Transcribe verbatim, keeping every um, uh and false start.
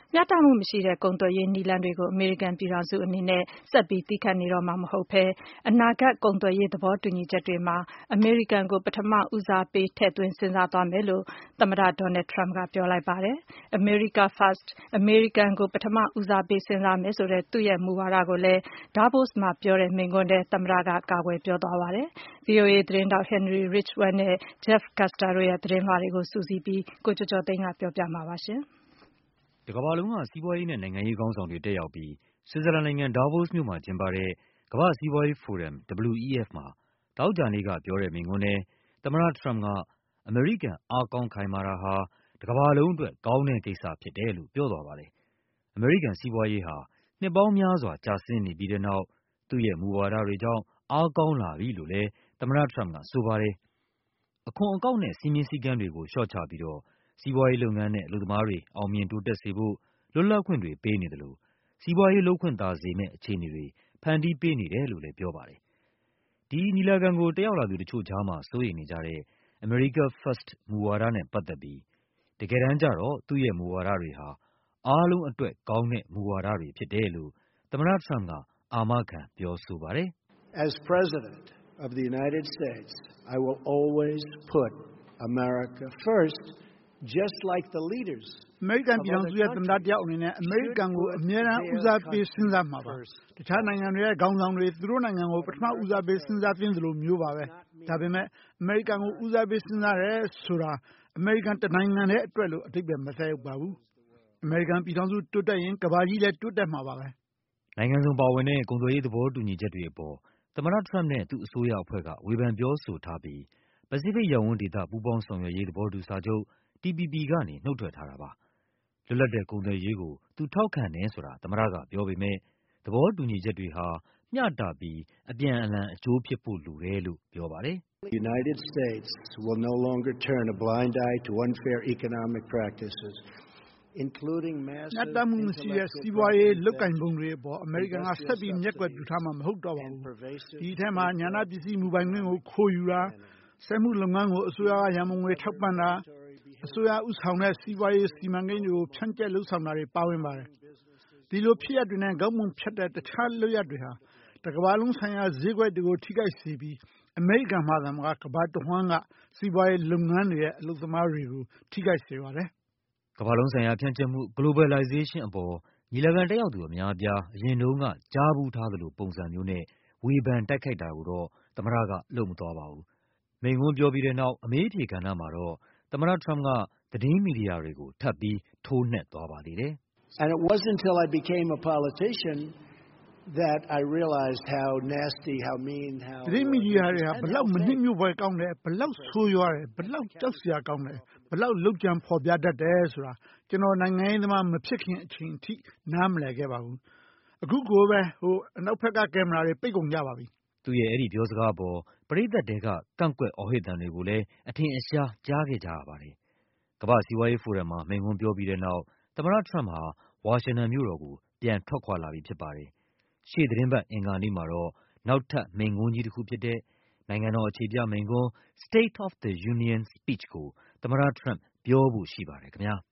မျှတမှုမရှိတဲ့ကုန်သွယ်ရေးနည်းလမ်းတွေကိုအမေရိကန်ပြည်ထောင်စုအနေနဲ့ဆက်ပြီးသီးခံနေတော့မှာမဟုတ်ဘဲအနာဂတ်ကုန်သွယ်ရေးသဘောတူညီချက်တွေမှာအမေရိကန်ကိုပထမဦးစားပေးထည့်သွင်းစဉ်းစားသွားမယ်လို့သမ္မတ Donald Trump ကပြောလိုက်ပါတယ်။ America First အမေရိကန်ကိုပထမဦးစားပေးစဉ်းစားမယ်ဆိုတဲ့သူ့ရဲ့မူဝါဒကိုလည်း Davos မှာပြောတဲ့မိန့်ခွန်းထဲသမ္မတကကာကွယ်ပြောသွားပါတယ်။ ဗွီအိုအေသတင်းထောက် Henry Ridgwell နဲ့ Jeff Custer တို့ရဲ့သတင်းလွှာတွေကိုစုစည်းပြီးကိုကျော်ကျော်သိန်းကပြောပြမှာပါ။တကမ္ဘာလုံးကစီးပွားရေးနဲ့နိုင်ငံရေးခေါင်းဆောင်တွေတက်ရောက်ပြီး ဆွစ်ဇာလန်နိုင်ငံ၊ Davos မြို့မှာကျင်းပတဲ့ ကမ္ဘာ့စီးပွားရေးဖိုရမ် ဒဗ္ဗလျူ အီ အက်ဖ် မှာ သောကြာနေ့ကပြောတဲ့မိန့်ခွန်းထဲ သမ္မတထရမ့်ပ်က အမေရိကန် အားကောင်းခိုင်မာတာဟာ တကမ္ဘာလုံးအတွက်ကောင်းတဲ့ကိစ္စဖြစ်တယ်လို့ ပြောသွားပါတယ်။ အမေရိကန်စီးပွားရေးဟာ နှစ်ပေါင်းများစွာ ကျဆင်းနေပြီးတဲ့နောက် သူ့ရဲ့မူဝါဒတွေကြောင့် အားကောင်းလာပြီလို့လည်း သမ္မတထရမ့်ပ်ကဆိုပါတယ်။ အခွန်အကောက်နဲ့ စည်းမျဉ်းစည်းကမ်းတွေကို လျှော့ချပြီးတော့ စီးပွားရေးလုပ်ငန်းနဲ့ အလုပ်သမားတွေ အောင်မြင်တိုးတက်စေဖို့ လွတ်လပ်ခွင့်တွေပေးနေသလို စီးပွားရေးလုပ်ခွင့်သာစေမယ့် အခြေအနေတွေ ဖန်တီးပေးနေတယ်လို့လည်းပြောပါတယ်။ ဒီညီလာခံကို တက်ရောက်လာသူတချို့ကြားမှာ စိုးရိမ်နေကြတဲ့ America First မူဝါဒနဲ့ပတ်သက်ပြီး တကယ်တမ်းကျတော့ သူ့ရဲ့မူဝါဒတွေဟာ အားလုံးအတွက်ကောင်းတဲ့မူဝါဒတွေဖြစ်တယ်လို့ သမ္မတထရမ့်ပ်က အာမခံပြောဆိုပါတယ်။ As President of the United States, I will always put America first, just like the leaders အမေရိကန်ပြည်ထောင်စုရဲ့သမ္မတတယောက်အနေနဲ့အမေရိကန်ကိုအမြဲတမ်းဦးစားပေးစဉ်းစားမှာပါ။တခြားနိုင်ငံတွေရဲ့ခေါင်းဆောင်တွေသူတို့နိုင်ငံကိုပထမဦးစားပေးစဉ်းစားသင့်သလိုမျိုးပါပဲ။ဒါပေမဲ့အမေရိကန်ကိုဦးစားပေးစဉ်းစားတယ်ဆိုတာအမေရိကန်တနိုင်ငံတည်းအတွက်လို့အဓိပ္ပာယ်မသက်ရောက်ပါဘူး။အမေရိကန်ပြည်ထောင်စုတိုးတက်ရင်ကမ္ဘာကြီးလည်းတိုးတက်မှာပါပဲ။နိုင်ငံစုံပါဝင်တဲ့ကုန်သွယ်ရေးသဘောတူညီချက်တွေအပေါ် သမ္မတထရမ့်ပ်နဲ့သူ့အစိုးရအဖွဲ့က ဝေဖန်ပြောဆိုထားပြီး ပစိဖိတ်ရပ်ဝန်းဒေသပူးပေါင်းဆောင်ရွက်ရေးသဘောတူစာချုပ် T P P ကနေ နုတ်ထွက်ထားတာပါ။ လွတ်လပ်တဲ့ကုန်သွယ်ရေးကို သူထောက်ခံတယ်ဆိုတာ သမ္မတကပြောပေမဲ့ သဘောတူညီချက်တွေဟာ မျှတပြီး အပြန်အလှန်အကျိုးဖြစ်ဖို့လိုတယ်လို့ပြောပါတယ်။ The United States will no longer turn a blind eye to unfair economic practices, including massive မျှတမှုမရှိတဲ့စီးပွားရေးလုပ်ကိုင်ပုံတွေအပေါ်အမေရိကန်ကဆက်ပြီးမျက်ကွယ်ပြုထားမှာမဟုတ်တော့ပါဘူး။ဒီအထဲမှာဉာဏပစ္စည်းမူပိုင်ခွင့်ကိုခိုးယူတာ၊ စက်မှုလုပ်ငန်းကိုအစိုးရကရန်ပုံငွေထောက်ပံ့တာ၊ အစိုးရဦးဆောင်တဲ့စီးပွားရေးစီမံကိန်းတွေကိုဖြန့်ကျက်လုပ်ဆောင်တာတွေပါဝင်ပါတယ်။ဒီလိုဖြစ်ရပ်တွေနဲ့ခေါင်းပုံဖြတ်တဲ့တခြားလုပ်ရပ်တွေဟာတကမ္ဘာလုံးဆိုင်ရာဈေးကွက်တွေကိုထိခိုက်စေပြီးအမေရိကန်မှာသာမကကမ္ဘာတဝှမ်းကစီးပွားရေးလုပ်ငန်းတွေရဲ့အလုပ်သမားတွေကိုထိခိုက်စေပါတယ်။ကမ္ဘာလုံးဆိုင်ရာဖြန့်ကျက်မှု Globalization အပေါ်ညီလာခံတက်ရောက်သူအများအပြား အရင်တုန်းကကြားဖူးထားသလိုပုံစံမျိုးနဲ့ဝေဖန်တိုက်ခိုက်တာကိုတော့ သမ္မတကလုပ်မသွားပါဘူး။ မိန့်ခွန်းပြောပြီးတဲ့နောက် အမေးအဖြေကဏ္ဍမှာတော့ သမ္မတထရမ့်ပ်က သတင်းမီဒီယာတွေကို ထပ်ပြီးထိုးနှက်သွားပါသေးတယ်။ And it wasn't until I became a politician that I realized how nasty, how mean, how သတင်းမီဒီယာတွေဟာဘလောက်မနှစ်မြို့ဖွယ်ကောင်းတယ်ဘလောက်ဆိုးရွားတယ်ဘလောက်ကြောက်စရာကောင်းတယ်ဘလောက်လုပ်ကြံဖော်ပြတတ်တယ်ဆိုတာကျွန်တော်နိုင်ငံရေးသမားမဖြစ်ခင်အချိန်ထိနားမလည်ခဲ့ပါဘူး။အခုကိုပဲဟိုအနောက်ဘက်ကကင်မရာတွေပိတ်ကုန်ကြပါပြီ။သူ့ရဲ့အဲဒီပြောစကားအပေါ်ပရိသတ်ထဲကကန့်ကွက်အော်ဟစ်သံတွေကိုလည်းအထင်အရှားကြားခဲ့ကြရပါတယ်။ ကမ္ဘာ့စီးပွားရေးဖိုရမ်မှာမိန့်ခွန်းပြောပြီးတဲ့နောက် သမ္မတထရမ့်ပ်ဟာ ဝါရှင်တန်မြို့တော်ကို ပြန်ထွက်ခွာလာပြီဖြစ်ပါတယ်။ ရှေ့သီတင်းပတ်အင်္ဂါနေ့မှာတော့ နောက်ထပ်မိန့်ခွန်းကြီးတခုဖြစ်တဲ့ နိုင်ငံတော်အခြေပြမိန့်ခွန်း State of the Union Speech ကို သမ္မတထရမ့်ပ်ပြောဖို့ရှိပါတယ်ခင်ဗျာ။